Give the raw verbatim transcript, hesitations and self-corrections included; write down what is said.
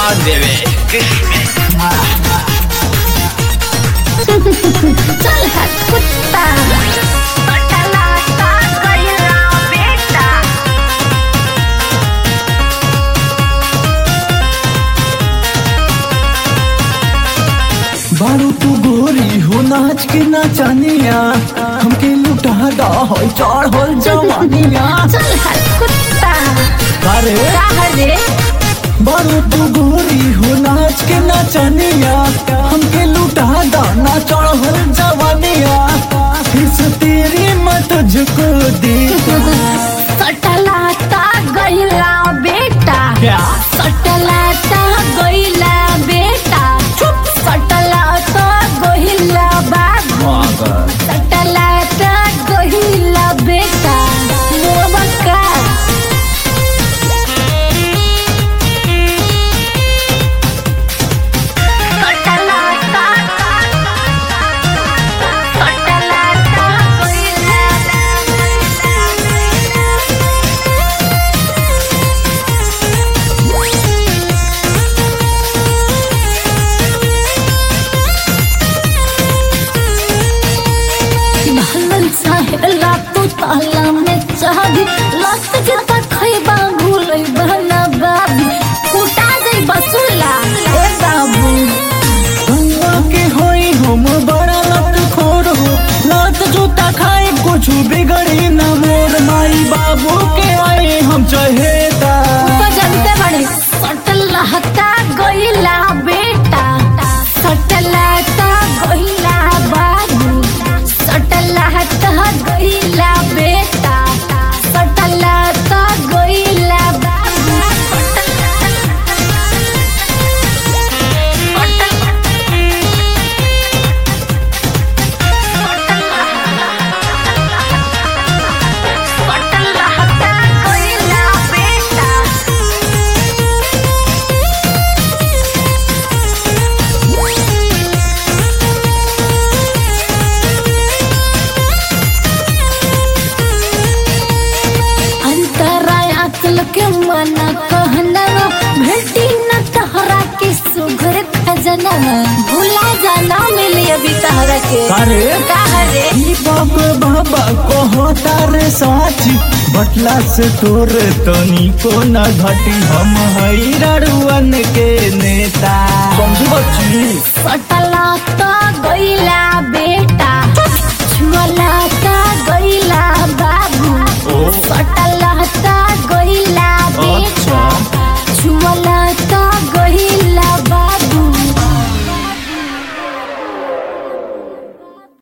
ध्यान देवे चल है कुत्ता पटलाता गइला बेटा बारू तू गोरी हो नाच के नाचनिया हमके लुटा दा हो चढ़ल जवानिया। चल है कुत्ता अरे रे बारू तू गोरी हो नाच के नाचनिया हमके लुटा दा ना चढ़ल जवानिया। फिर तेरी मत झुको दे सटलाता गइला बेटा क्या सटलाता गइला बेटा चुप सटलाता गइला बाबू सटलाता गइला बेटा मोबका सटलाता सटलाता गइला भलन साहेला तू ताला में चाबी लत के तक खैबा भूलै बहना बाबी फुटा जाई बसुला ए बाबू हुआ के होई हम बड़ा लत खोर हो लत जूता खाए कुछ बिगड़ी न मोर माई बाबू के आए हम चहेता। तो जानते बड़े सटलहता गइला बेटा सटलहता गइला बाबू सटलहता गइला बेटा सटलहता गइला बाबू सटलहता गइला बेटा अंतराय अकल के मना कहना भेटी न तहरा के सुघर खजना भूला जाना मिली अभी तहरा के अरे कहरे ई बाप बाबा कहता रे साची बटला से तोर तनी को न घटी हम हई रड़ुअन के नेता समझ बच्ची सटला तो गइला